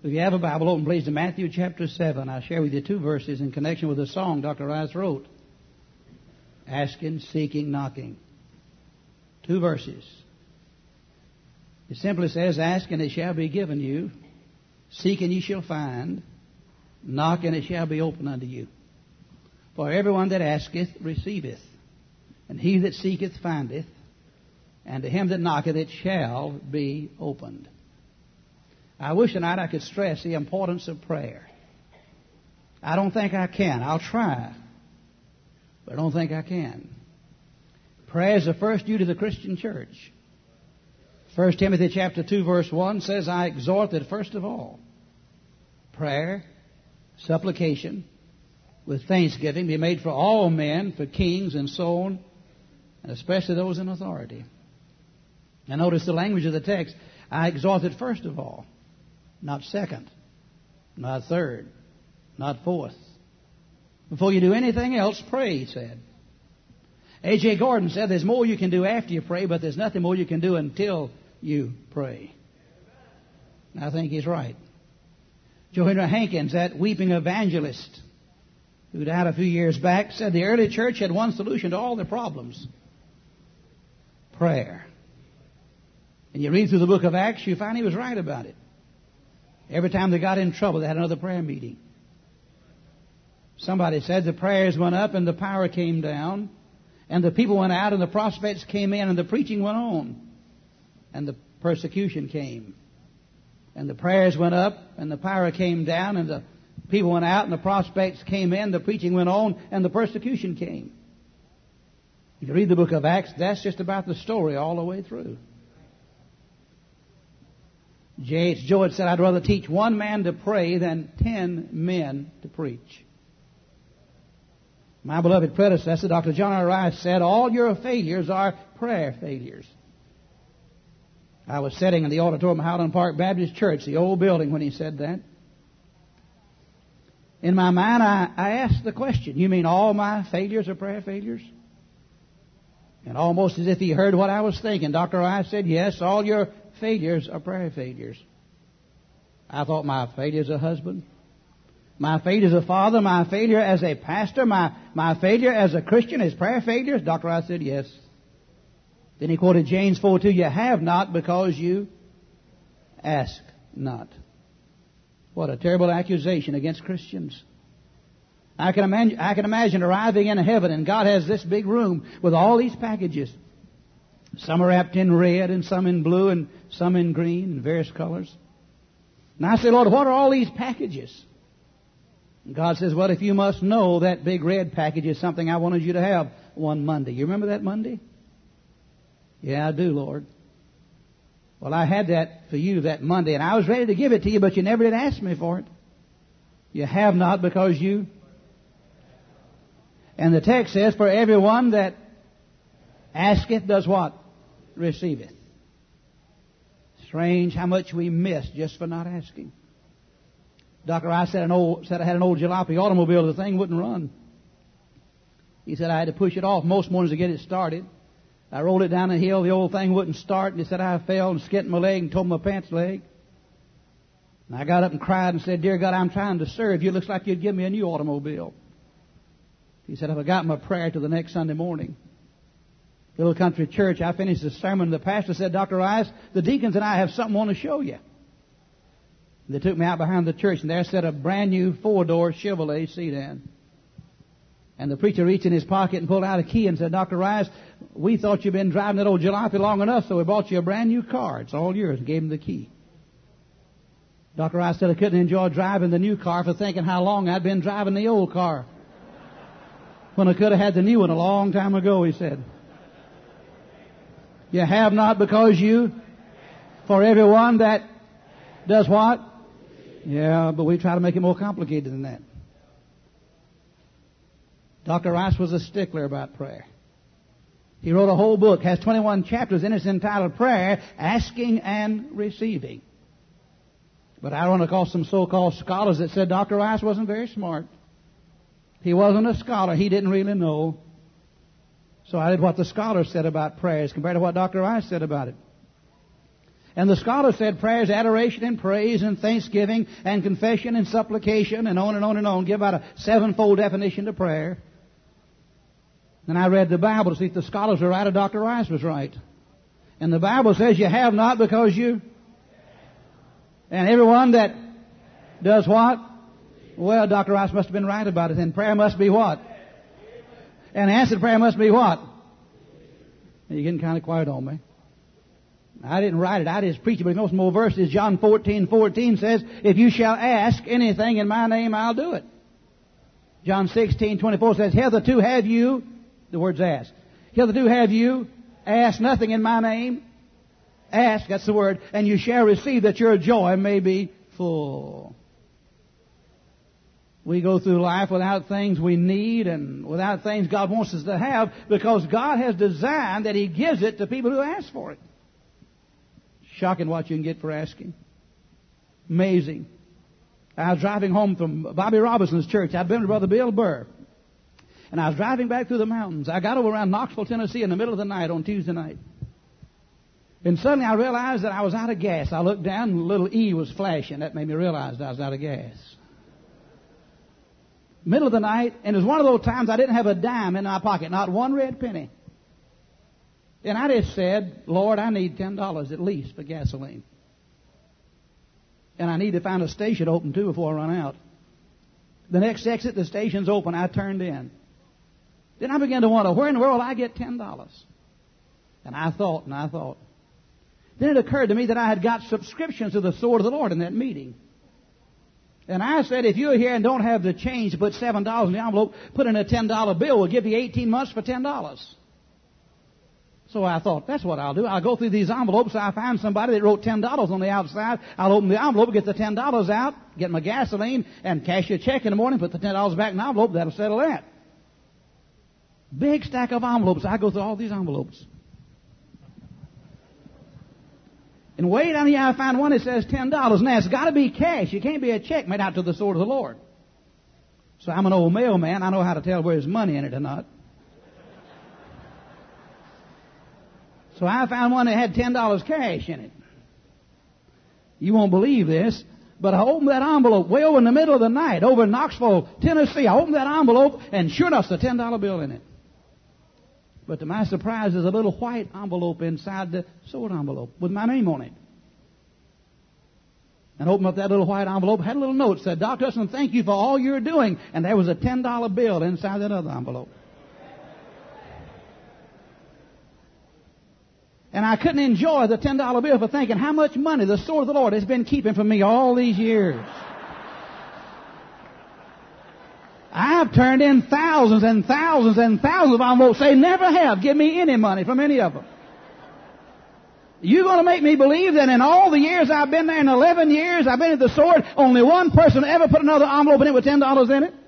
If you have a Bible, open please to Matthew chapter 7. I'll share with you two verses in connection with a song Dr. Rice wrote. Asking, seeking, knocking. Two verses. It simply says, ask and it shall be given you. Seek and ye shall find. Knock and it shall be opened unto you. For everyone that asketh receiveth. And he that seeketh findeth. And to him that knocketh it shall be opened. I wish tonight I could stress the importance of prayer. I don't think I can. I'll try. But I don't think I can. Prayer is the first duty of the Christian church. 1 Timothy chapter 2 verse 1 says, I exhort that first of all, prayer, supplication, with thanksgiving be made for all men, for kings and so on, and especially those in authority. And notice the language of the text. I exhort that first of all, not second, not third, not fourth. Before you do anything else, pray, he said. A.J. Gordon said there's more you can do after you pray, but there's nothing more you can do until you pray. And I think he's right. Joe Henry Hankins, that weeping evangelist who died a few years back, said the early church had one solution to all their problems. Prayer. And you read through the book of Acts, you find he was right about it. Every time they got in trouble, they had another prayer meeting. Somebody said the prayers went up and the power came down, and the people went out and the prospects came in and the preaching went on, and the persecution came. And the prayers went up and the power came down, and the people went out and the prospects came in, the preaching went on, and the persecution came. If you read the book of Acts, that's just about the story all the way through. J.H. Jowett said, I'd rather teach one man to pray than 10 men to preach. My beloved predecessor, Dr. John R. Rice, said, all your failures are prayer failures. I was sitting in the auditorium of Highland Park Baptist Church, the old building, when he said that. In my mind, I asked the question, you mean all my failures are prayer failures? And almost as if he heard what I was thinking, Dr. Rice said, yes, all your failures are prayer failures. I thought my failure as a husband, my failure as a father, my failure as a pastor, my failure as a Christian is prayer failures? Dr. Rice said, yes. Then he quoted James 4:2, you have not because you ask not. What a terrible accusation against Christians. I can imagine arriving in heaven and God has this big room with all these packages. Some are wrapped in red and some in blue and some in green and various colors. And I say, Lord, what are all these packages? And God says, well, if you must know, that big red package is something I wanted you to have one Monday. You remember that Monday? Yeah, I do, Lord. Well, I had that for you that Monday, and I was ready to give it to you, but you never did ask me for it. You have not because you... And the text says, for everyone that asketh does what? Receiveth. Strange how much we miss just for not asking. Dr. Rice said I had an old jalopy automobile. The thing wouldn't run. He said I had to push it off most mornings to get it started. I rolled it down the hill. The old thing wouldn't start. And he said I fell and skinned my leg and tore my pants leg. And I got up and cried and said, Dear God, I'm trying to serve you. It looks like you'd give me a new automobile. He said, if I got my prayer till the next Sunday morning. Little country church, I finished the sermon. The pastor said, Dr. Rice, the deacons and I have something I want to show you. They took me out behind the church, and there sat a brand new 4-door Chevrolet sedan. And the preacher reached in his pocket and pulled out a key and said, Dr. Rice, we thought you'd been driving that old jalopy long enough, so we bought you a brand new car. It's all yours, and gave him the key. Dr. Rice said I couldn't enjoy driving the new car for thinking how long I'd been driving the old car. When I could have had the new one a long time ago, he said. You have not because you, for everyone that does what? Yeah, but we try to make it more complicated than that. Dr. Rice was a stickler about prayer. He wrote a whole book, has 21 chapters in it. It's entitled Prayer, Asking and Receiving. But I run across some so-called scholars that said Dr. Rice wasn't very smart. He wasn't a scholar. He didn't really know. So I did what the scholars said about prayers compared to what Dr. Rice said about it. And the scholar said prayer is adoration and praise and thanksgiving and confession and supplication and on and on and on. Give out a sevenfold definition to prayer. And I read the Bible to see if the scholars were right or Dr. Rice was right. And the Bible says you have not because you... And everyone that does what? Well, Dr. Rice must have been right about it. And prayer must be what? And answered prayer must be what? You're getting kind of quiet on me. I didn't write it. I just preach it. But most more verses. John 14:14 says, if you shall ask anything in my name, I'll do it. John 16:24 says, hitherto have you, the word's ask. Hitherto have you asked nothing in my name. Ask, that's the word, and you shall receive that your joy may be full. We go through life without things we need and without things God wants us to have because God has designed that He gives it to people who ask for it. Shocking what you can get for asking. Amazing. I was driving home from Bobby Robinson's church. I'd been with Brother Bill Burr. And I was driving back through the mountains. I got over around Knoxville, Tennessee in the middle of the night on Tuesday night. And suddenly I realized that I was out of gas. I looked down and the little E was flashing. That made me realize that I was out of gas. Middle of the night, and it was one of those times I didn't have a dime in my pocket, not one red penny. And I just said, Lord, I need $10 at least for gasoline. And I need to find a station open too before I run out. The next exit, the station's open. I turned in. Then I began to wonder, where in the world will I get $10? And I thought. Then it occurred to me that I had got subscriptions to the Sword of the Lord in that meeting. And I said, if you're here and don't have the change to put $7 in the envelope, put in a $10 bill. We'll give you 18 months for $10. So I thought, that's what I'll do. I'll go through these envelopes. I find somebody that wrote $10 on the outside. I'll open the envelope, get the $10 out, get my gasoline, and cash you a check in the morning, put the $10 back in the envelope. That'll settle that. Big stack of envelopes. I go through all these envelopes. And way down here I find one that says $10. Now, it's got to be cash. It can't be a check made out to the Sword of the Lord. So I'm an old mailman. I know how to tell where there's money in it or not. So I found one that had $10 cash in it. You won't believe this, but I opened that envelope way over in the middle of the night, over in Knoxville, Tennessee. I opened that envelope, and sure enough, there's a $10 bill in it. But to my surprise, there's a little white envelope inside the sword envelope with my name on it. And opened up that little white envelope, had a little note, said, Dr. Hudson, thank you for all you're doing. And there was a $10 bill inside that other envelope. And I couldn't enjoy the $10 bill for thinking how much money the Sword of the Lord has been keeping from me all these years. I've turned in thousands and thousands and thousands of envelopes. They never have given me any money from any of them. You're going to make me believe that in all the years I've been there, in 11 years I've been at the Sword, only one person ever put another envelope in it with $10 in it?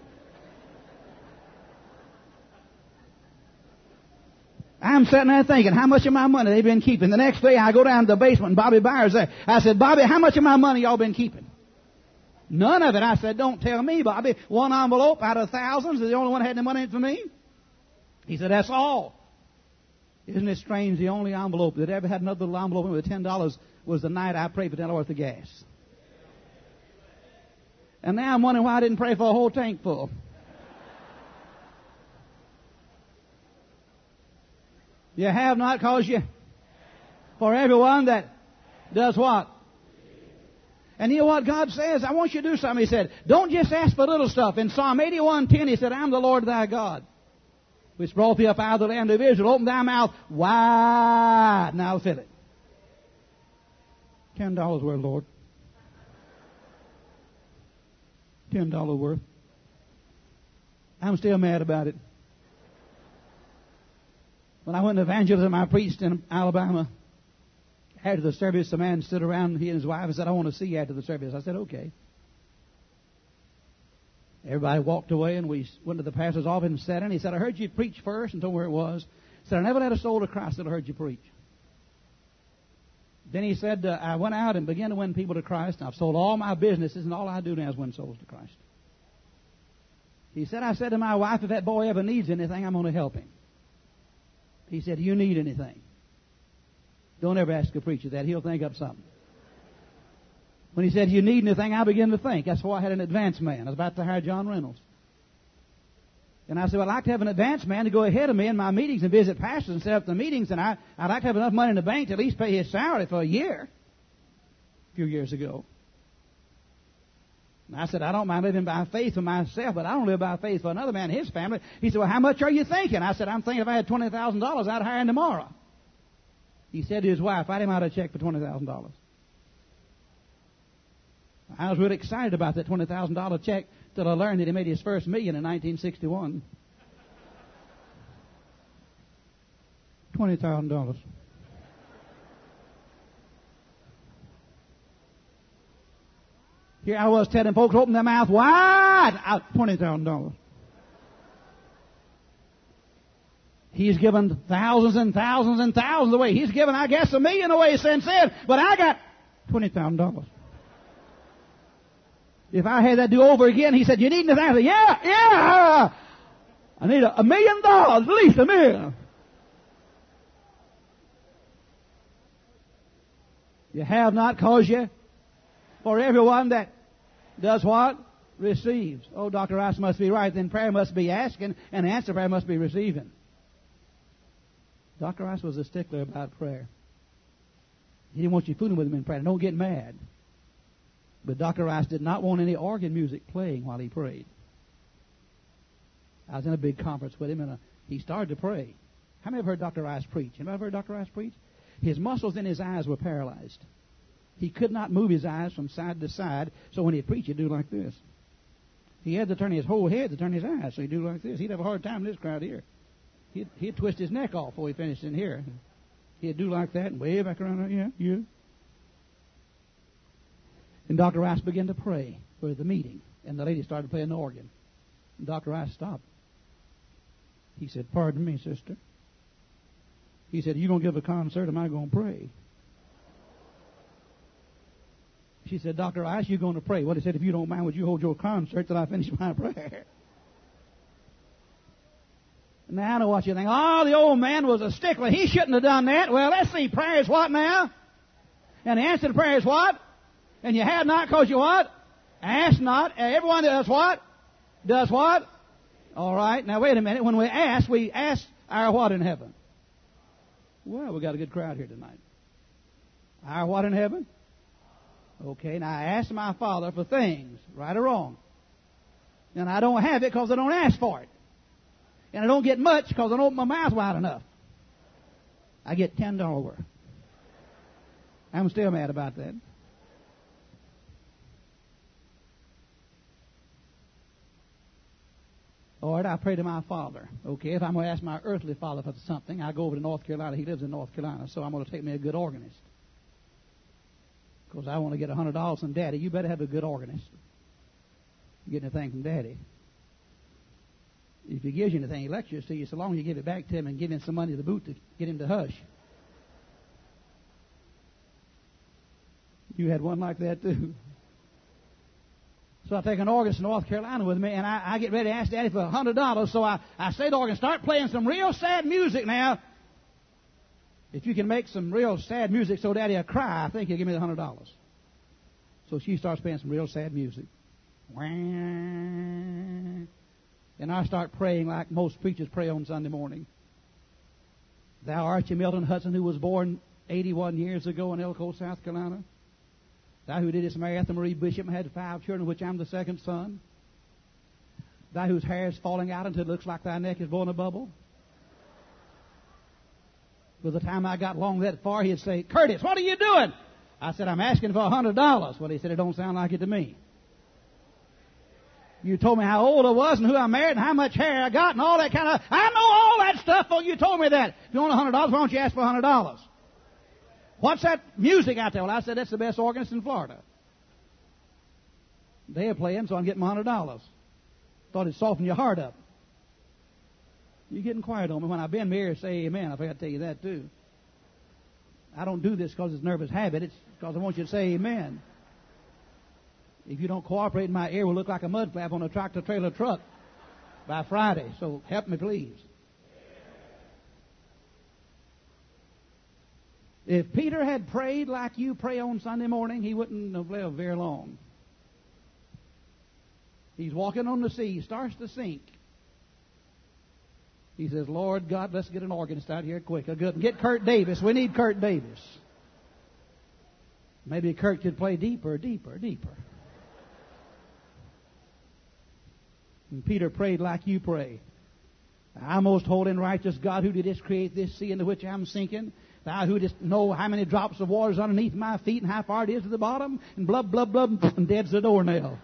I'm sitting there thinking, how much of my money they've been keeping. The next day I go down to the basement and Bobby Byers there. I said, Bobby, how much of my money y'all been keeping? None of it. I said, don't tell me, Bobby. One envelope out of thousands is the only one that had any money in it for me? He said, that's all. Isn't it strange? The only envelope that ever had another little envelope with $10 was the night I prayed for $10 worth of gas. And now I'm wondering why I didn't pray for a whole tank full. You have not because you... For everyone that does what? And you know what God says? I want you to do something. He said, don't just ask for little stuff. In Psalm 81:10, He said, I'm the Lord thy God, which brought thee up out of the land of Israel. Open thy mouth wide, and I'll fill it. $10 worth, Lord. $10 worth. I'm still mad about it. When I went to evangelism, I preached in Alabama. After the service, a man stood around, he and his wife, and said, I want to see you after the service. I said, okay. Everybody walked away, and we went to the pastor's office and sat in. He said, I heard you preach first, and told me where it was. He said, I never led a soul to Christ till I heard you preach. Then he said, I went out and began to win people to Christ, and I've sold all my businesses, and all I do now is win souls to Christ. He said, I said to my wife, if that boy ever needs anything, I'm going to help him. He said, do you need anything? Don't ever ask a preacher that. He'll think up something. When he said, you need anything, I begin to think. That's why I had an advance man. I was about to hire John Reynolds. And I said, well, I'd like to have an advance man to go ahead of me in my meetings and visit pastors and set up the meetings, and I'd like to have enough money in the bank to at least pay his salary for a year. A few years ago. And I said, I don't mind living by faith for myself, but I don't live by faith for another man and his family. He said, well, how much are you thinking? I said, I'm thinking if I had $20,000, I'd hire him tomorrow. He said to his wife, I'd him out a check for $20,000. I was really excited about that $20,000 check till I learned that he made his first million in 1961. $20,000. Here I was telling folks, open their mouth wide, out $20,000. He's given thousands and thousands and thousands away. He's given, I guess, $1 million away since then, but I got $20,000. If I had that do over again, he said, you need anything? I said, yeah. I need $1 million, at least $1 million. You have not cause you. For everyone that does what? Receives. Oh, Dr. Rice must be right. Then prayer must be asking, and answer prayer must be receiving. Dr. Rice was a stickler about prayer. He didn't want you fooling with him in prayer. Don't get mad. But Dr. Rice did not want any organ music playing while he prayed. I was in a big conference with him, and he started to pray. How many have heard Dr. Rice preach? Anybody ever heard Dr. Rice preach? His muscles in his eyes were paralyzed. He could not move his eyes from side to side, so when he'd preach, he'd do like this. He had to turn his whole head to turn his eyes, so he'd do like this. He'd have a hard time in this crowd here. He'd twist his neck off before he finished in here. He'd do like that and way back around there. Yeah. And Dr. Rice began to pray for the meeting, and the lady started playing the organ. And Dr. Rice stopped. He said, pardon me, sister. He said, you going to give a concert, am I going to pray? She said, Dr. Rice, you're going to pray. Well, he said, if you don't mind, would you hold your concert till I finish my prayer? Now, I know what you think. Oh, the old man was a stickler. He shouldn't have done that. Well, let's see. Prayer is what now? And the answer to prayer is what? And you have not because you what? Ask not. Everyone that does what? Does what? All right. Now, wait a minute. When we ask our what in heaven? Well, we got a good crowd here tonight. Our what in heaven? Okay. Now, I asked my Father for things, right or wrong. And I don't have it because I don't ask for it. And I don't get much because I don't open my mouth wide enough. I get $10 worth. I'm still mad about that. Lord, I pray to my Father. Okay, if I'm going to ask my earthly father for something, I go over to North Carolina. He lives in North Carolina, so I'm going to take me a good organist. Because I want to get $100 from Daddy. You better have a good organist. You get anything from Daddy. If he gives you anything, he lectures to you, so long as you give it back to him and give him some money to the boot to get him to hush. You had one like that too. So I take an organist to North Carolina with me, and I get ready to ask Daddy for $100. So I say to the organ, start playing some real sad music now. If you can make some real sad music so Daddy will cry, I think he'll give me the $100. So she starts playing some real sad music. And I start praying like most preachers pray on Sunday morning. Thou Archie Milton Hudson, who was born 81 years ago in Elko, South Carolina. Thou who didst marry Ethel Marie Bishop and had 5 children, of which I'm the second son. Thou whose hair is falling out until it looks like thy neck is blowing a bubble. By the time I got along that far, he'd say, Curtis, what are you doing? I said, I'm asking for $100. Well, he said, it don't sound like it to me. You told me how old I was and who I married and how much hair I got and all that kind of... I know all that stuff. Oh, you told me that. If you want $100, why don't you ask for $100? What's that music out there? Well, I said, that's the best organist in Florida. They're playing, so I'm getting my $100. Thought it'd soften your heart up. You're getting quiet on me. When I've been here, say amen. I forgot to tell you that, too. I don't do this because it's a nervous habit. It's because I want you to say amen. If you don't cooperate, my ear will look like a mud flap on a tractor-trailer truck by Friday. So help me, please. If Peter had prayed like you pray on Sunday morning, he wouldn't have lived very long. He's walking on the sea, starts to sink. He says, Lord God, let's get an organist out here quick. Get Kurt Davis. We need Kurt Davis. Maybe Kurt could play deeper, deeper, deeper. And Peter prayed like you pray. Thou most holy and righteous God, who didst create this sea into which I am sinking, Thou who didst know how many drops of water is underneath my feet and how far it is to the bottom, and blub, blub, blub, and dead's the doornail.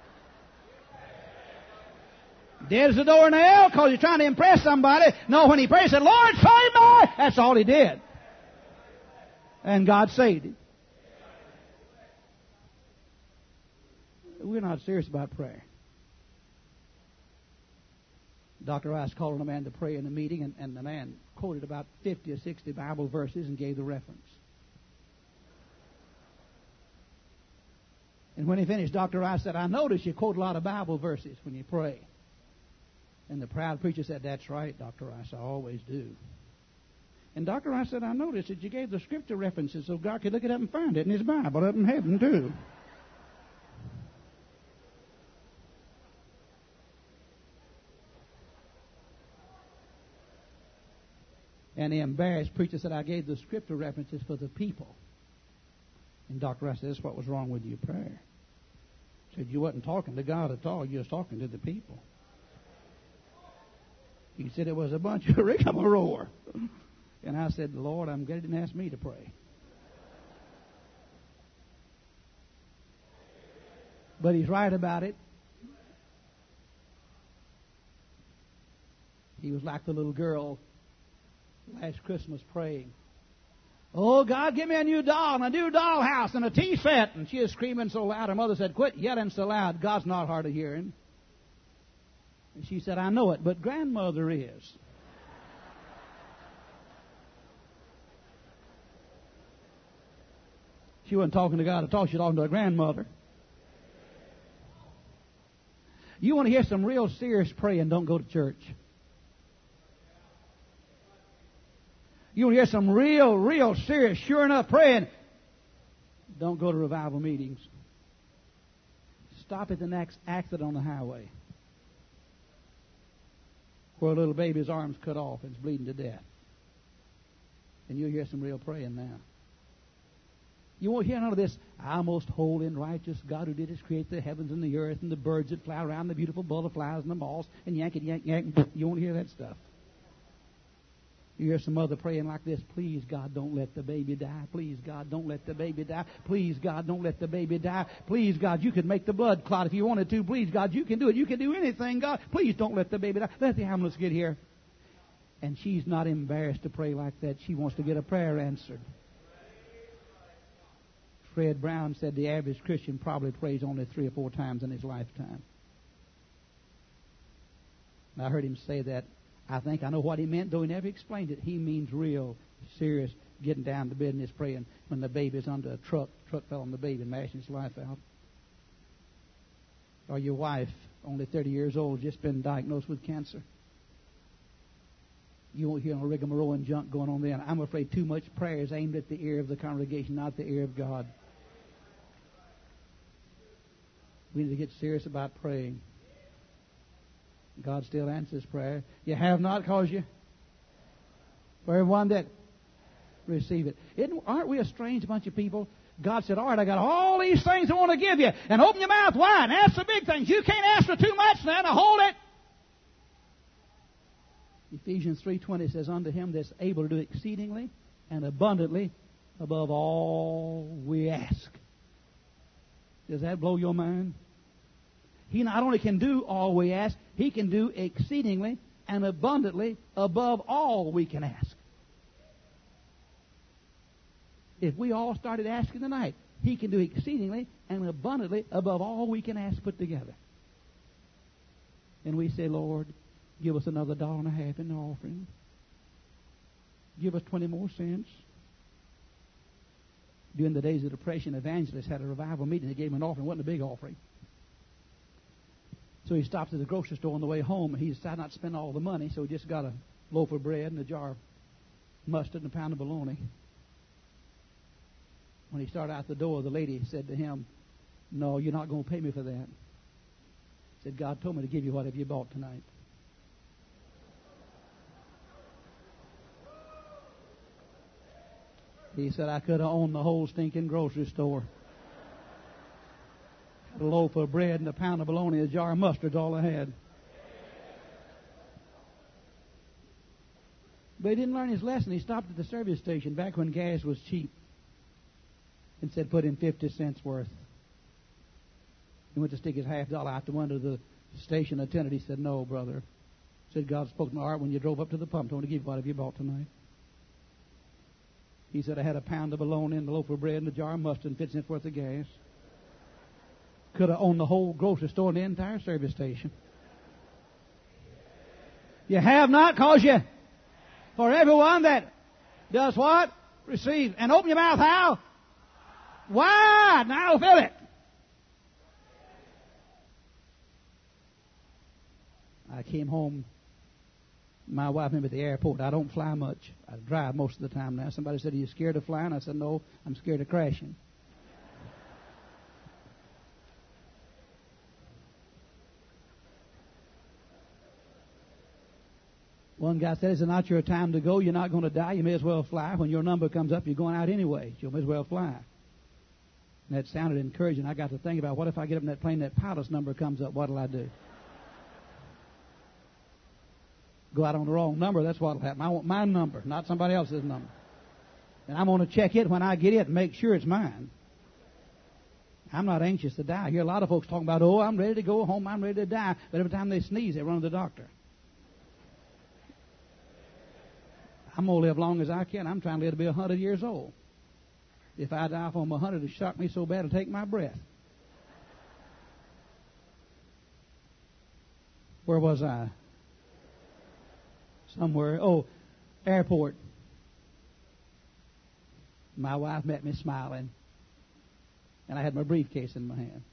Dead's the doornail because he's trying to impress somebody. No, when he prayed, he said, Lord, save me! That's all he did. And God saved him. We're not serious about prayer. Dr. Rice called on a man to pray in a meeting, and the man quoted about 50 or 60 Bible verses and gave the reference. And when he finished, Dr. Rice said, I notice you quote a lot of Bible verses when you pray. And the proud preacher said, that's right, Dr. Rice, I always do. And Dr. Rice said, I noticed that you gave the scripture references so God could look it up and find it in his Bible up in heaven, too. And the embarrassed preacher said, I gave the scripture references for the people. And Dr. Rice said, that's what was wrong with your prayer. He said, you wasn't talking to God at all. You was talking to the people. He said it was a bunch of rigmarole. And I said, Lord, I'm glad he didn't ask me to pray. But he's right about it. He was like the little girl last Christmas praying, oh, God, give me a new doll and a new dollhouse and a tea set. And she was screaming so loud, her mother said, quit yelling so loud. God's not hard of hearing. And she said, I know it, but grandmother is. She wasn't talking to God at all. She was talking to her grandmother. You want to hear some real serious praying, don't go to church. You want to hear some real serious, sure enough praying, don't go to revival meetings. Stop at the next exit on the highway where a little baby's arm's cut off and is bleeding to death. And you'll hear some real praying now. You won't hear none of this, our most holy and righteous God who did create the heavens and the earth and the birds that fly around, the beautiful butterflies and the moths, and yank it, yank, yank. You won't hear that stuff. You hear some other praying like this, please, God, don't let the baby die. Please, God, don't let the baby die. Please, God, don't let the baby die. Please, God, you could make the blood clot if you wanted to. Please, God, you can do it. You can do anything, God. Please don't let the baby die. Let the ambulance get here. And she's not embarrassed to pray like that. She wants to get a prayer answered. Fred Brown said the average Christian probably prays only 3 or 4 times in his lifetime. And I heard him say that. I think I know what he meant, though he never explained it. He means real, serious, getting down to business praying when the baby's under a truck. Truck fell on the baby and mashed his life out. Or your wife, only 30 years old, just been diagnosed with cancer. You won't hear no rigmarole and junk going on there. I'm afraid too much prayer is aimed at the ear of the congregation, not the ear of God. We need to get serious about praying. God still answers prayer. You have not because you... For everyone that receive it. Aren't we a strange bunch of people? God said, all right, I got all these things I want to give you. And open your mouth wide and ask the big things. You can't ask for too much now to hold it. Ephesians 3:20 says, unto him that's able to do exceedingly and abundantly above all we ask. Does that blow your mind? He not only can do all we ask, he can do exceedingly and abundantly above all we can ask. If we all started asking tonight, he can do exceedingly and abundantly above all we can ask put together. And we say, Lord, give us another $1.50 in the offering. Give us 20 more cents. During the days of depression, evangelists had a revival meeting. They gave him an offering. It wasn't a big offering. So he stopped at the grocery store on the way home. He decided not to spend all the money, so he just got a loaf of bread and a jar of mustard and a pound of bologna. When he started out the door, the lady said to him, "No, you're not going to pay me for that." He said, "God told me to give you whatever you bought tonight." He said, "I could have owned the whole stinking grocery store. A loaf of bread and a pound of bologna, a jar of mustard's all I had." But he didn't learn his lesson. He stopped at the service station back when gas was cheap and said, "Put in 50 cents worth." He went to stick his $half out the window of the station attendant. He said, "No, brother." He said, "God spoke to my heart when you drove up to the pump. Told me to give you whatever you bought tonight." He said, "I had a pound of bologna and a loaf of bread and a jar of mustard and 50 cents worth of gas. Could have owned the whole grocery store and the entire service station." You have not, cause you, for everyone that does what? Receive. And open your mouth how? Wide. Now fill it. I came home. My wife met me at the airport. I don't fly much. I drive most of the time now. Somebody said, "Are you scared of flying?" I said, "No, I'm scared of crashing." One guy said, "It's not your time to go. You're not going to die. You may as well fly. When your number comes up, you're going out anyway. You may as well fly." And that sounded encouraging. I got to think about, what if I get up in that plane, that pilot's number comes up? What'll I do? Go out on the wrong number, that's what'll happen. I want my number, not somebody else's number. And I'm going to check it when I get it and make sure it's mine. I'm not anxious to die. I hear a lot of folks talking about, "Oh, I'm ready to go home, I'm ready to die." But every time they sneeze, they run to the doctor. I'm going to live long as I can. I'm trying to live to be 100 years old. If I die from 100, it'll shock me so bad it'll take my breath. Where was I? Somewhere. Oh, airport. My wife met me smiling, and I had my briefcase in my hand.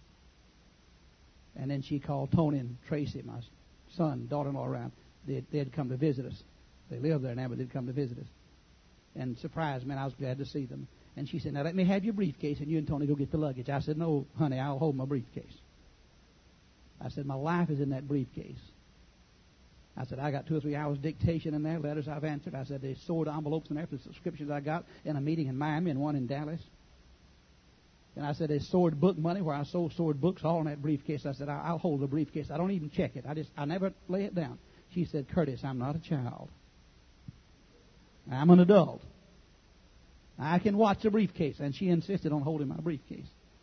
And then she called Tony and Tracy, my son, daughter-in-law, around. They'd come to visit us. They live there now, but they'd come to visit us. And surprised me, and I was glad to see them. And she said, "Now let me have your briefcase, and you and Tony go get the luggage." I said, "No, honey, I'll hold my briefcase." I said, "My life is in that briefcase." I said, "I got 2 or 3 hours dictation in there, letters I've answered." I said, "There's stored envelopes in there for the subscriptions I got in a meeting in Miami and one in Dallas." And I said, "There's stored book money where I sold stored books all in that briefcase." I said, I'll hold the briefcase. I don't even check it. I never lay it down." She said, "Curtis, I'm not a child. I'm an adult. I can watch the briefcase." And she insisted on holding my briefcase.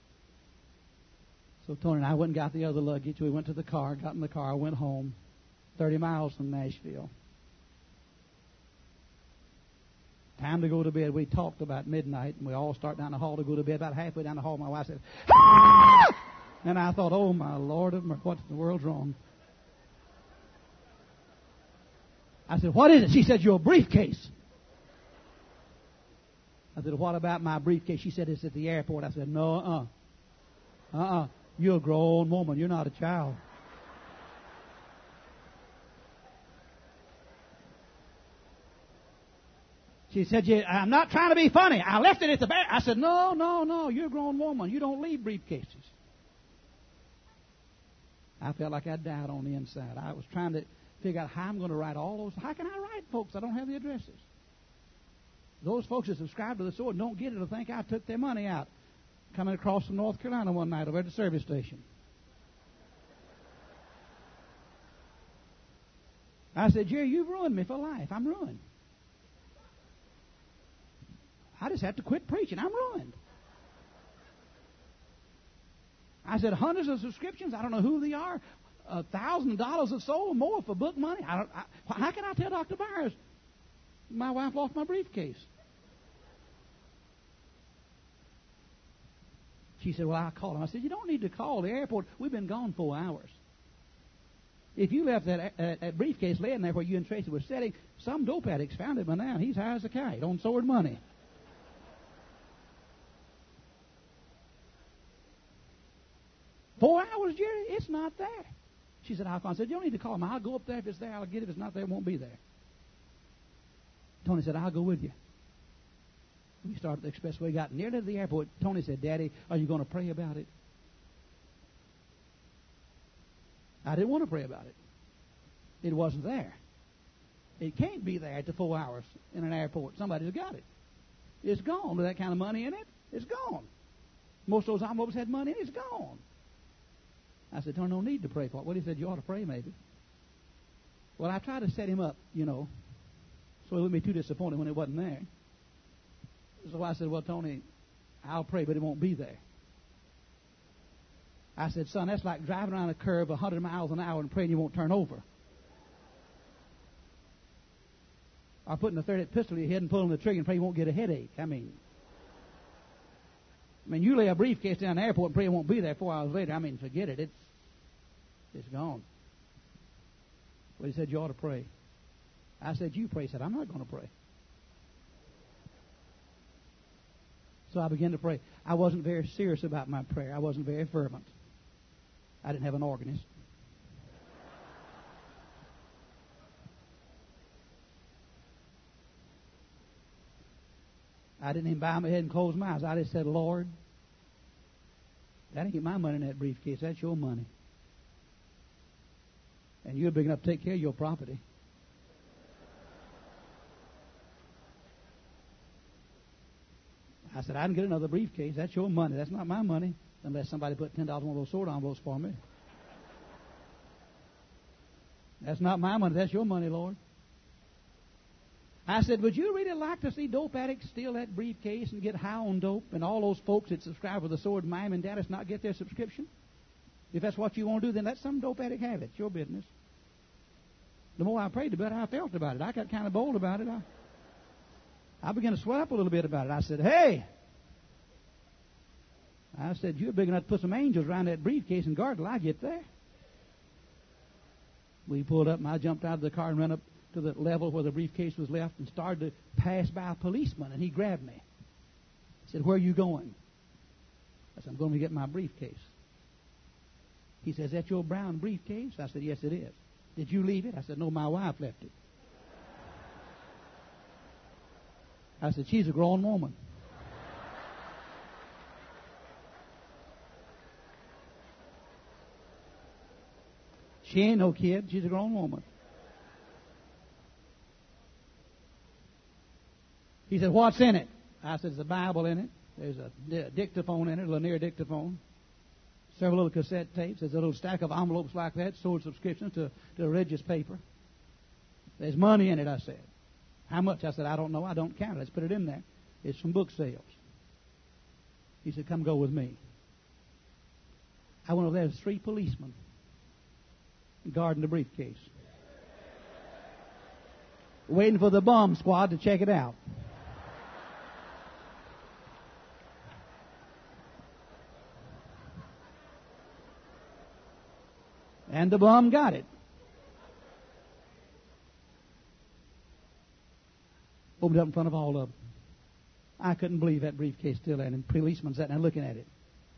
So Tony and I went and got the other luggage. We went to the car, got in the car, went home, 30 miles from Nashville. Time to go to bed. We talked about midnight, and we all start down the hall to go to bed. About halfway down the hall, my wife said, "Ah!" And I thought, "Oh, my Lord, what in the world's wrong?" I said, "What is it?" She said, "Your briefcase." I said, "What about my briefcase?" She said, "It's at the airport." I said, "No, you're a grown woman. You're not a child." She said, "I'm not trying to be funny. I left it at the back." I said, No. You're a grown woman. You don't leave briefcases." I felt like I died on the inside. I was trying to figure out how I'm going to write all those. How can I write, folks? I don't have the addresses. Those folks that subscribe to the sword don't get it to think I took their money out coming across from North Carolina one night over at the service station. I said, "Jerry, you've ruined me for life. I'm ruined. I just have to quit preaching. I'm ruined." I said, "Hundreds of subscriptions. I don't know who they are. $1,000 a soul or more for book money. How can I tell Dr. Byers my wife lost my briefcase?" She said, "Well, I'll call him." I said, "You don't need to call the airport. We've been gone 4 hours. If you left that briefcase laying there where you and Tracy were sitting, some dope addicts found it by now. He's high as a kite on sword money." "4 hours, Jerry? It's not there." She said, "I'll call." I said, "You don't need to call him. I'll go up there. If it's there, I'll get it. If it's not there, it won't be there." Tony said, "I'll go with you." We started the expressway, got near to the airport. Tony said, Daddy, are you going to pray about it? I didn't want to pray about it. It wasn't there. It can't be there at the 4 hours in an airport. Somebody's got it. It's gone. With that kind of money in it, it's gone. Most of those envelopes had money in it. It's gone. I said, Tony, no need to pray for it. Well, he said, you ought to pray maybe. Well, I tried to set him up, so he wouldn't be too disappointed when it wasn't there. So I said, well, Tony, I'll pray, but it won't be there. I said, son, that's like driving around a curve 100 miles an hour and praying you won't turn over. Or putting a 30 pistol in your head and pulling the trigger and pray you won't get a headache. I mean, you lay a briefcase down the airport and pray it won't be there 4 hours later. Forget it. It's gone. Well, he said, you ought to pray. I said, you pray. He said, I'm not going to pray. So I began to pray. I wasn't very serious about my prayer. I wasn't very fervent. I didn't have an organist. I didn't even bow my head and close my eyes. I just said, Lord, that ain't my money in that briefcase. That's your money. And you're big enough to take care of your property. I said, I can get another briefcase. That's your money. That's not my money. Unless somebody put $10 on one of those sword envelopes for me. That's not my money. That's your money, Lord. I said, would you really like to see dope addicts steal that briefcase and get high on dope, and all those folks that subscribe with the sword, Mom and Daddies, not get their subscription? If that's what you want to do, then let some dope addict have it. It's your business. The more I prayed, the better I felt about it. I got kind of bold about it. I began to swell up a little bit about it. I said, hey, you're big enough to put some angels around that briefcase and guard till I get there. We pulled up, and I jumped out of the car and ran up to the level where the briefcase was left and started to pass by a policeman, and he grabbed me. He said, where are you going? I said, I'm going to get my briefcase. He says, is that your brown briefcase? I said, yes, it is. Did you leave it? I said, no, my wife left it. I said, she's a grown woman. She ain't no kid. She's a grown woman. He said, what's in it? I said, there's a Bible in it. There's a dictaphone in it, a linear dictaphone. Several little cassette tapes. There's a little stack of envelopes like that, sold subscriptions to religious paper. There's money in it, I said. How much? I said, I don't know. I don't count it. Let's put it in there. It's from book sales. He said, come go with me. I went over there. There's 3 policemen guarding the briefcase, waiting for the bomb squad to check it out. And the bum got it. Opened up in front of all of them. I couldn't believe that briefcase still there, and policemen sat there looking at it.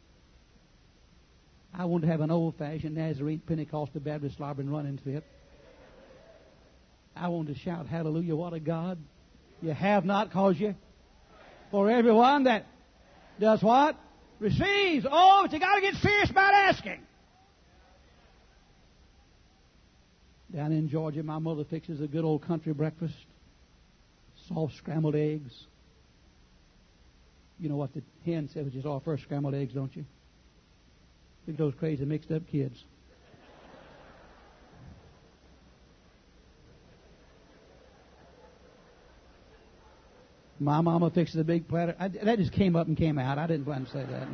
I wanted to have an old-fashioned Nazarene Pentecostal Baptist slobbering running fit. I wanted to shout, hallelujah, what a God. You have not, cause you. For everyone that does what? Receives. Oh, but you got to get serious about asking. Down in Georgia, my mother fixes a good old country breakfast. Soft scrambled eggs. You know what the hen says, which is all first scrambled eggs, don't you? Look at those crazy mixed up kids. My mama fixes a big platter. That just came up and came out. I didn't plan to say that.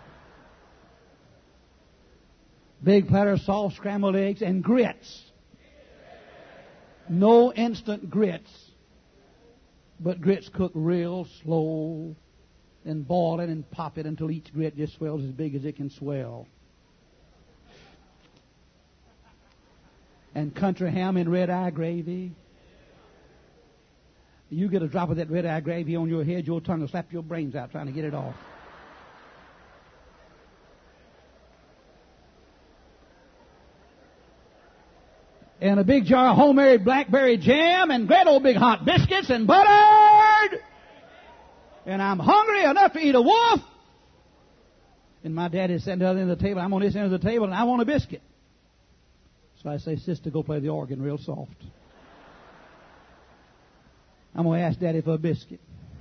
Big platter of soft scrambled eggs and grits. No instant grits, but grits cooked real slow and boil it and pop it until each grit just swells as big as it can swell. And country ham and red-eye gravy. You get a drop of that red-eye gravy on your head, your tongue will slap your brains out trying to get it off. And a big jar of homemade blackberry jam and great old big hot biscuits and buttered. And I'm hungry enough to eat a wolf. And my daddy's sitting at the other end of the table. I'm on this end of the table, and I want a biscuit. So I say, sister, go play the organ real soft. I'm going to ask Daddy for a biscuit.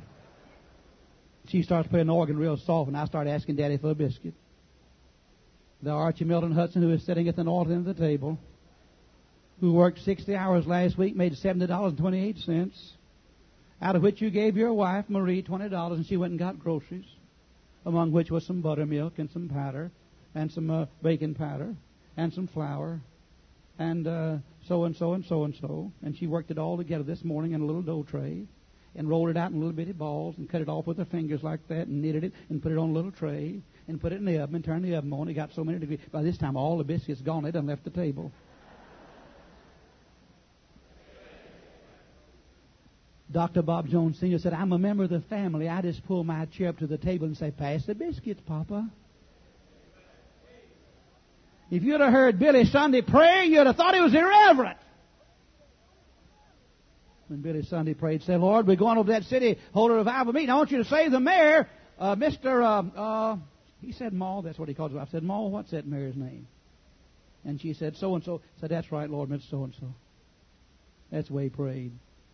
She starts playing the organ real soft, and I start asking Daddy for a biscuit. The Archie Milton Hudson, who is sitting at the north end of the table, who worked 60 hours last week, made $70.28, out of which you gave your wife, Marie, $20, and she went and got groceries, among which was some buttermilk and some powder, and some baking powder, and some flour, and so and so and so and so. And she worked it all together this morning in a little dough tray, and rolled it out in little bitty balls, and cut it off with her fingers like that, and knitted it, and put it on a little tray, and put it in the oven, and turned the oven on. It got so many degrees. By this time, all the biscuits gone. They done left the table. Dr. Bob Jones Sr. said, I'm a member of the family. I just pull my chair up to the table and say, pass the biscuits, Papa. If you'd have heard Billy Sunday pray, you'd have thought he was irreverent. When Billy Sunday prayed, said, Lord, we're going over to that city, hold a revival meeting. I want you to save the mayor, he said Ma, that's what he called her. I said, Ma, what's that mayor's name? And she said, so-and-so. I said, that's right, Lord, Miss so-and-so. That's the way he prayed.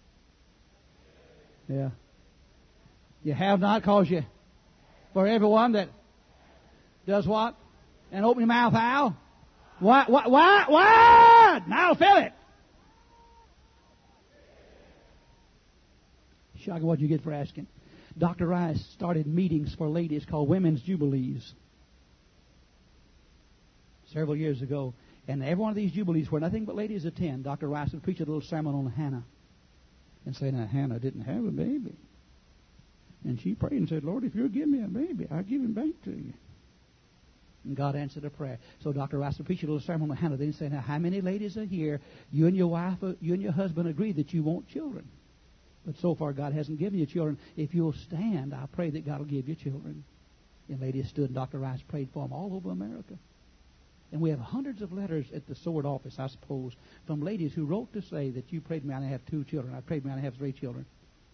Yeah. You have not, cause you, for everyone that does what? And open your mouth, how? What? Now fill it. Shocking what you get for asking. Dr. Rice started meetings for ladies called Women's Jubilees several years ago. And every one of these jubilees where nothing but ladies attend, Dr. Rice would preach a little sermon on Hannah. And say, now, Hannah didn't have a baby. And she prayed and said, Lord, if you'll give me a baby, I'll give him back to you. And God answered her prayer. So Dr. Rice would preach a little sermon on Hannah. Then he said, now, how many ladies are here? You and your wife, you and your husband agree that you want children. But so far, God hasn't given you children. If you'll stand, I pray that God will give you children. And ladies stood, and Dr. Rice prayed for them all over America. And we have hundreds of letters at the Sword office, I suppose, from ladies who wrote to say that you prayed me and I have 2 children. I prayed me and I have 3 children.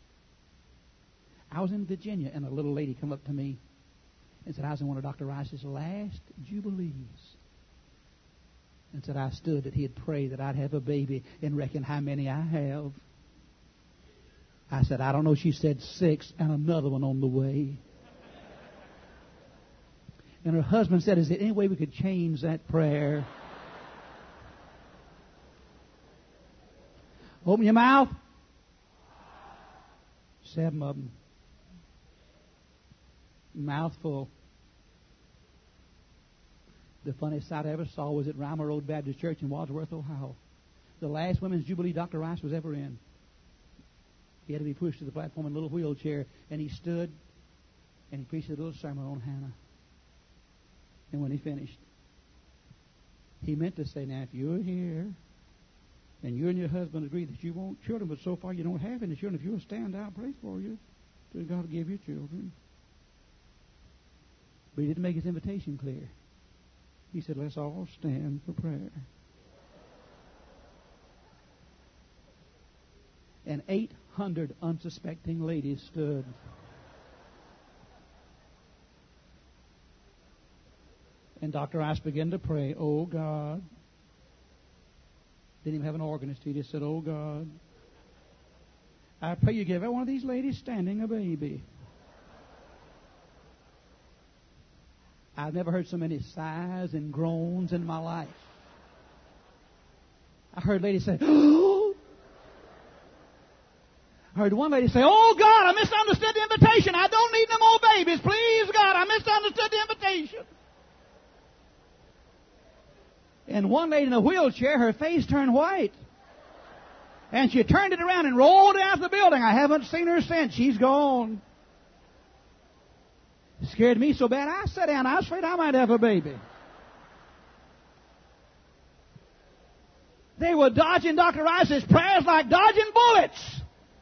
I was in Virginia, and a little lady came up to me and said, I was in one of Dr. Rice's last jubilees. And said, I stood that he'd pray that I'd have a baby and reckon how many I have. I said, I don't know. She said 6 and another one on the way. And her husband said, is there any way we could change that prayer? Open your mouth. 7 of them. Mouthful. The funniest sight I ever saw was at Reimer Road Baptist Church in Wadsworth, Ohio. The last Women's Jubilee Dr. Rice was ever in. He had to be pushed to the platform in a little wheelchair, and he stood and he preached a little sermon on Hannah. And when he finished, he meant to say, now, if you're here and you and your husband agree that you want children, but so far you don't have any children, if you'll stand, I'll pray for you till God will give you children. But he didn't make his invitation clear. He said, let's all stand for prayer. And 800 unsuspecting ladies stood. And Dr. Rice began to pray, oh God. Didn't even have an organist. He just said, oh God, I pray you give every one of these ladies standing a baby. I've never heard so many sighs and groans in my life. I heard ladies say, oh. I heard one lady say, oh God, I misunderstood the invitation. I don't need no more babies. Please God, I misunderstood the invitation. And one lady in a wheelchair, her face turned white. And she turned it around and rolled out of the building. I haven't seen her since. She's gone. It scared me so bad, I sat down. I was afraid I might have a baby. They were dodging Dr. Rice's prayers like dodging bullets.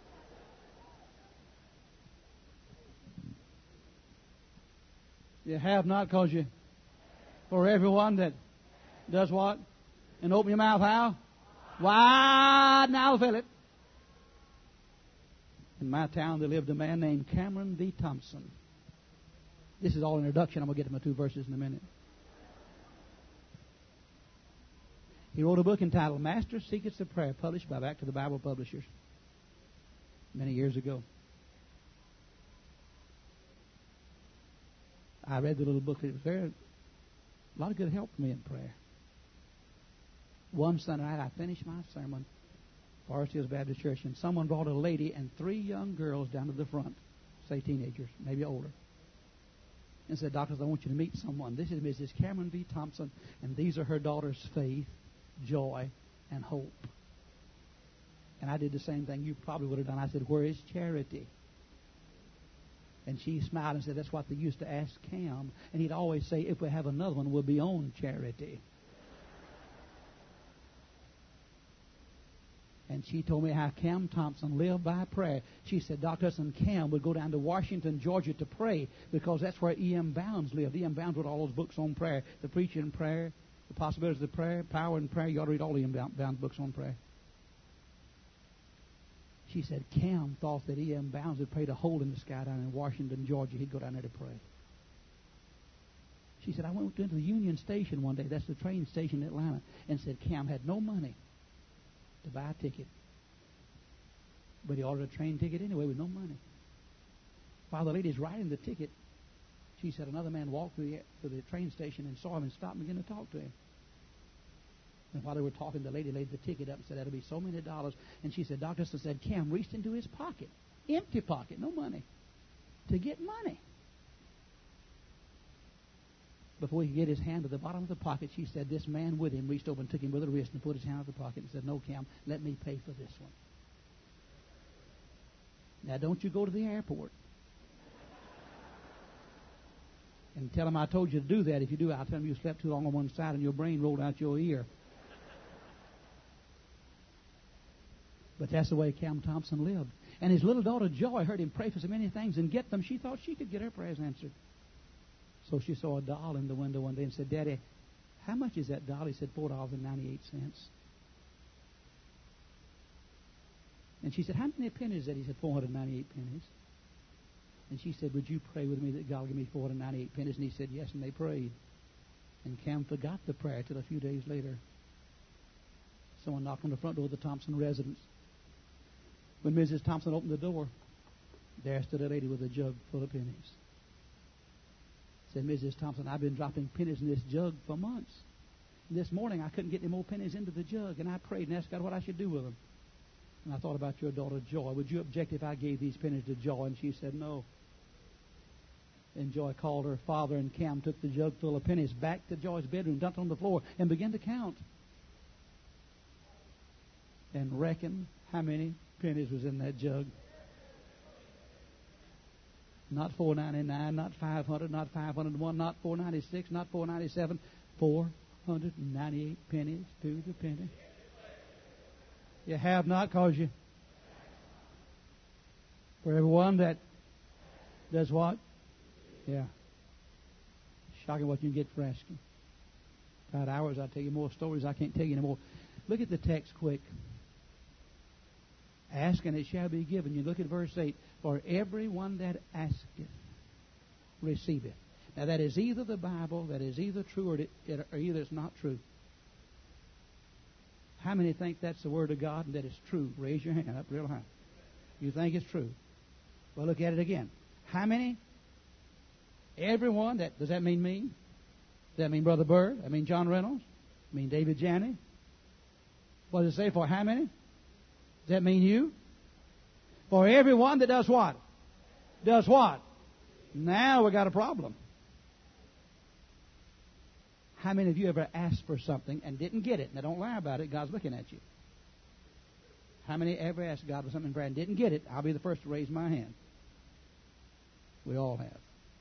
You have not, because you, for everyone that does what? And open your mouth how? Wide, now fill it. In my town, there lived a man named Cameron V. Thompson. This is all introduction. I'm going to get to my 2 verses in a minute. He wrote a book entitled Master's Secrets of Prayer, published by Back to the Bible Publishers many years ago. I read the little book. It was a lot of good help for me in prayer. One Sunday night, I finished my sermon, Forest Hills Baptist Church, and someone brought a lady and 3 young girls down to the front, say teenagers, maybe older, and said, "Doctors, I want you to meet someone. This is Mrs. Cameron V. Thompson, and these are her daughters, Faith, Joy, and Hope." And I did the same thing you probably would have done. I said, "Where is Charity?" And she smiled and said, "That's what they used to ask Cam." And he'd always say, "If we have another one, we'll be on Charity." And she told me how Cam Thompson lived by prayer. She said Dr. and Cam would go down to Washington, Georgia to pray because that's where E.M. Bounds lived. E.M. Bounds wrote all those books on prayer. The Preacher in Prayer, The Possibilities of Prayer, Power in Prayer. You ought to read all E.M. Bounds books on prayer. She said Cam thought that E.M. Bounds had prayed a hole in the sky down in Washington, Georgia. He'd go down there to pray. She said, I went into the Union Station one day, that's the train station in Atlanta, and said Cam had no money to buy a ticket. But he ordered a train ticket anyway with no money. While the lady's writing the ticket, she said another man walked to the train station and saw him and stopped and began to talk to him. And while they were talking, the lady laid the ticket up and said, "That'll be so many dollars." And she said, Dr. said, Cam reached into his pocket, empty pocket, no money, to get money. Before he could get his hand to the bottom of the pocket, she said, this man with him reached over and took him by the wrist and put his hand in the pocket and said, "No, Cam, let me pay for this one. Now, don't you go to the airport and tell him I told you to do that. If you do, I'll tell him you slept too long on one side and your brain rolled out your ear." But that's the way Cam Thompson lived. And his little daughter Joy heard him pray for so many things and get them. She thought she could get her prayers answered. So she saw a doll in the window one day and said, "Daddy, how much is that doll?" He said, $4.98. And she said, "How many pennies is that?" He said, 498 pennies. And she said, "Would you pray with me that God will give me 498 pennies?" And he said, yes, and they prayed. And Cam forgot the prayer till a few days later. Someone knocked on the front door of the Thompson residence. When Mrs. Thompson opened the door, there stood a lady with a jug full of pennies. Said, "Mrs. Thompson, I've been dropping pennies in this jug for months. And this morning I couldn't get any more pennies into the jug, and I prayed and asked God what I should do with them. And I thought about your daughter Joy. Would you object if I gave these pennies to Joy?" And she said, "No." And Joy called her father, and Cam took the jug full of pennies back to Joy's bedroom, dumped on the floor, and began to count. And reckon how many pennies was in that jug. Not $4.99, not $500, not $501, not $4.96, not $4.97, 498 pennies to the penny. You have not, cause you. For everyone that does what? Yeah. Shocking what you can get for asking. If I had hours, I'd tell you more stories. I can't tell you anymore. Look at the text quick. Ask and it shall be given you. Look at verse 8. For everyone that asketh, receiveth. Now that is either the Bible, that is either true or either it's not true. How many think that's the Word of God and that it's true? Raise your hand up real high. You think it's true? Well, look at it again. How many? Everyone. Does that mean me? Does that mean Brother Bird? Does that mean John Reynolds? Does that mean David Janney? What does it say for how many? Does that mean you? For everyone that does what? Does what? Now we got a problem. How many of you ever asked for something and didn't get it? Now don't lie about it. God's looking at you. How many ever asked God for something and didn't get it? I'll be the first to raise my hand. We all have.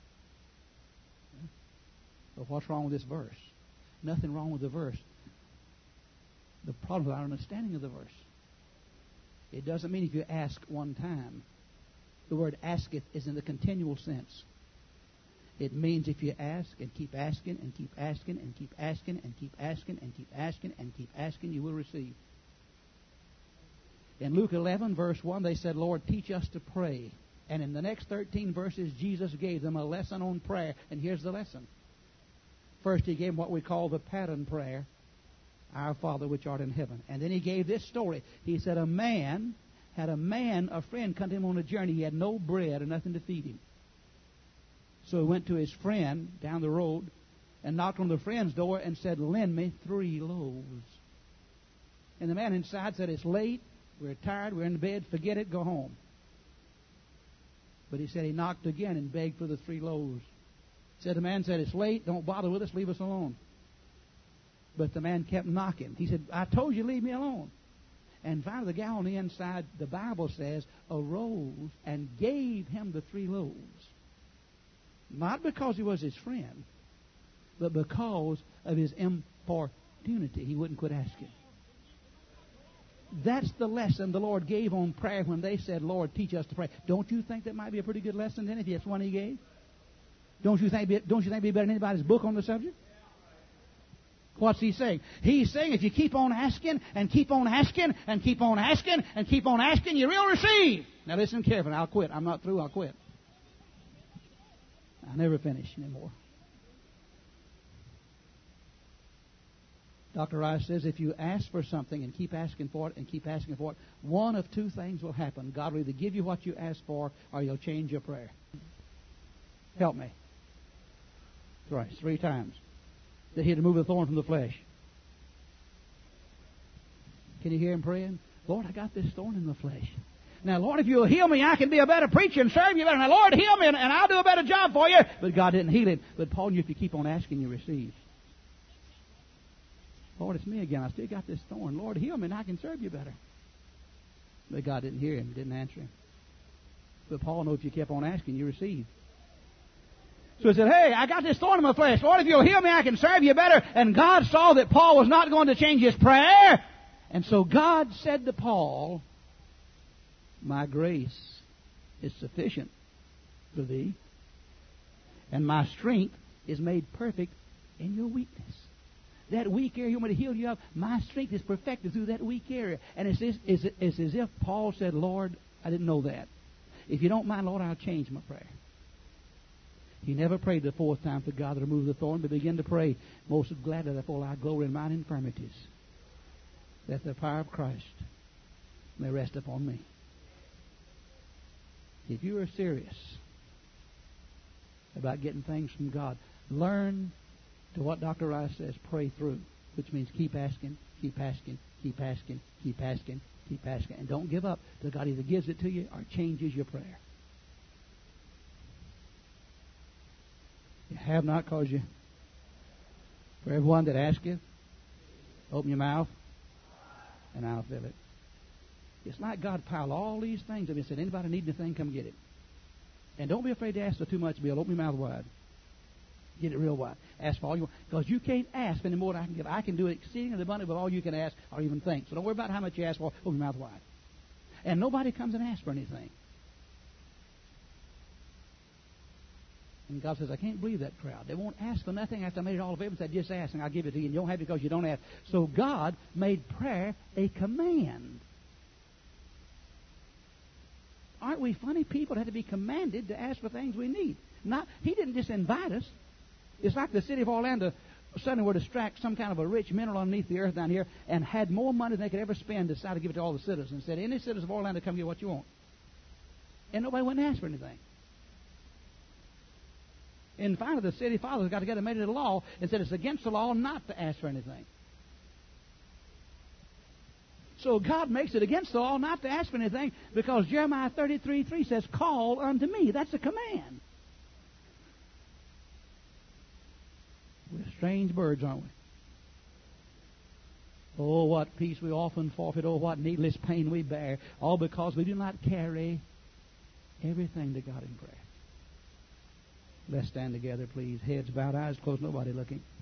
But what's wrong with this verse? Nothing wrong with the verse. The problem is our understanding of the verse. It doesn't mean if you ask one time. The word asketh is in the continual sense. It means if you ask and keep asking and keep asking and keep asking and keep asking and keep asking and keep asking, you will receive. In Luke 11, verse 1, they said, Lord, teach us to pray. And in the next 13 verses, Jesus gave them a lesson on prayer. And here's the lesson. First, he gave them what we call the pattern prayer, Our Father which art in heaven. And then he gave this story. He said, a friend come to him on a journey. He had no bread or nothing to feed him. So he went to his friend down the road and knocked on the friend's door and said, lend me 3 loaves. And the man inside said, it's late, we're tired, we're in bed, forget it, go home. But he said he knocked again and begged for the 3 loaves. The man said, it's late, don't bother with us, leave us alone. But the man kept knocking. He said, I told you, leave me alone. And finally the guy on the inside, the Bible says, arose and gave him the 3 loaves. Not because he was his friend, but because of his importunity. He wouldn't quit asking. That's the lesson the Lord gave on prayer when they said, Lord, teach us to pray. Don't you think that might be a pretty good lesson then if that's one he gave? Don't you think it'd be better than anybody's book on the subject? What's he saying? He's saying if you keep on asking and keep on asking and keep on asking and keep on asking, you will receive. Now listen carefully. I'll quit. I'm not through. I'll quit. I'll never finish anymore. Dr. Rice says if you ask for something and keep asking for it and keep asking for it, one of 2 things will happen. God will either give you what you ask for or He'll change your prayer. Help me. Right, 3 times. That He had to remove the thorn from the flesh. Can you hear him praying? Lord, I got this thorn in the flesh. Now, Lord, if you'll heal me, I can be a better preacher and serve you better. Now, Lord, heal me and I'll do a better job for you. But God didn't heal him. But Paul knew if you keep on asking, you receive. Lord, it's me again. I still got this thorn. Lord, heal me and I can serve you better. But God didn't hear him. Didn't answer him. But Paul knew if you kept on asking, you receive. So he said, hey, I got this thorn in my flesh. Lord, if you'll heal me, I can serve you better. And God saw that Paul was not going to change his prayer. And so God said to Paul, my grace is sufficient for thee, and my strength is made perfect in your weakness. That weak area you want me to heal you of, my strength is perfected through that weak area. And it's as if Paul said, Lord, I didn't know that. If you don't mind, Lord, I'll change my prayer. He never prayed the 4th time for God to remove the thorn, but began to pray, most gladly therefore I glory in mine infirmities, that the power of Christ may rest upon me. If you are serious about getting things from God, learn to what Dr. Rice says, pray through, which means keep asking, keep asking, keep asking, keep asking, keep asking. And don't give up till God either gives it to you or changes your prayer. You have not because you. For everyone that asketh, open your mouth, and I'll fill it. It's like God piled all these things up and said, anybody need anything, come get it. And don't be afraid to ask for too much, Bill. Open your mouth wide. Get it real wide. Ask for all you want. Because you can't ask any more than I can give. I can do it exceedingly abundantly with all you can ask or even think. So don't worry about how much you ask for. Open your mouth wide. And nobody comes and asks for anything. And God says, I can't believe that crowd. They won't ask for nothing after I made it all available. Said, just ask and I'll give it to you. And you don't have it because you don't ask. So God made prayer a command. Aren't we funny people that have to be commanded to ask for things we need? He didn't just invite us. It's like the city of Orlando suddenly were to strike some kind of a rich mineral underneath the earth down here and had more money than they could ever spend, decided to give it to all the citizens. Said, any citizens of Orlando, come get what you want. And nobody went and asked for anything. And finally, the city fathers got together and made it a law and said it's against the law not to ask for anything. So God makes it against the law not to ask for anything because Jeremiah 33:3 says, call unto me. That's a command. We're strange birds, aren't we? Oh, what peace we often forfeit. Oh, what needless pain we bear. All because we do not carry everything to God in prayer. Let's stand together, please. Heads bowed, eyes closed, nobody looking.